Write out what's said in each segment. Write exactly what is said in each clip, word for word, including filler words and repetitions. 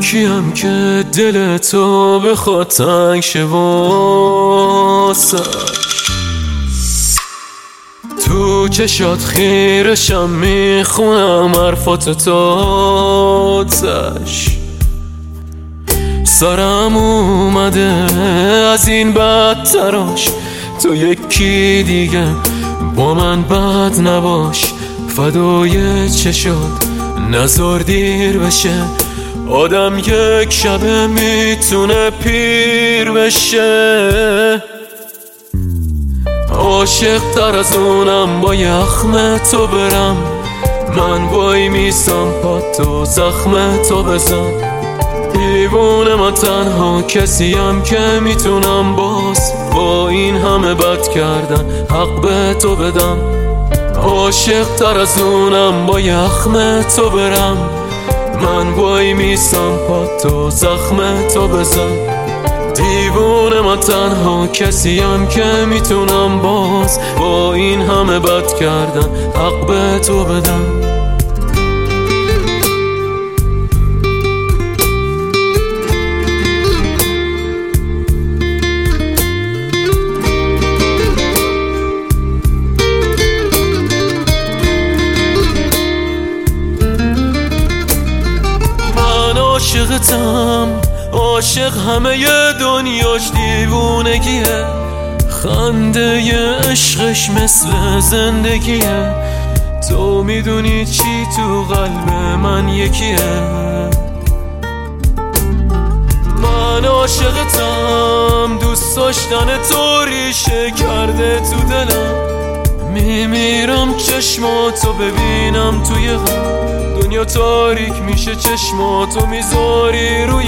کیم که دل تو بخواد تنگ شه واسش؟ تو چشات خیرشم میخونم حرفات تازش. سرم اومده از این بدتراش، تو یکی دیگه با من بد نباش. فدای چشات نزار دیر بشه، آدم یک شبه میتونه پیر بشه. عاشق تر از اونم با یخم تو برم، من وای میسم پا تو زخم تو بزن. دیوونه من تنها کسیم که میتونم باز با این همه بد کردن حق به تو بدم. عاشق تر از اونم با یخم تو برم، من وای میسم پا تو زخم تو بزن. دیوونه من تنها کسیم که میتونم باز با این همه بد کردن حق به تو بدم. من عاشقتم، عاشق همه ی دنیاش دیوونگیه. خنده ی عشقش مثل زندگیه. تو میدونی چی تو قلب من یکیه. من عاشقتم، دوست داشتن تو ریشه کرده تو دلم. میمیرم چشماتو ببینم توی غم، دنیا تاریک میشه چشماتو میذاری روی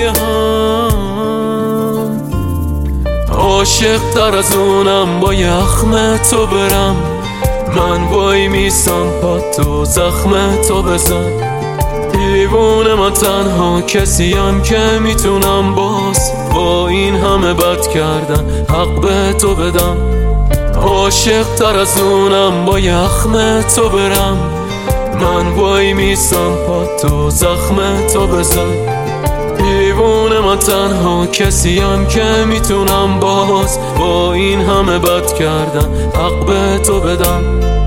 هم. عاشق تر از اونم با یخم تو برم، من وای میسم پا تو زخم تو بزن. دیوونه من تنها کسیم که میتونم باز با این همه بد کردن حق به تو بدم. عاشق تر از اونم با یخم تو برم، من وای میسم پا تو زخم تو بزن. دیوونه من تنها کسیم که میتونم باز با این همه بد کردن حق به تو بدم.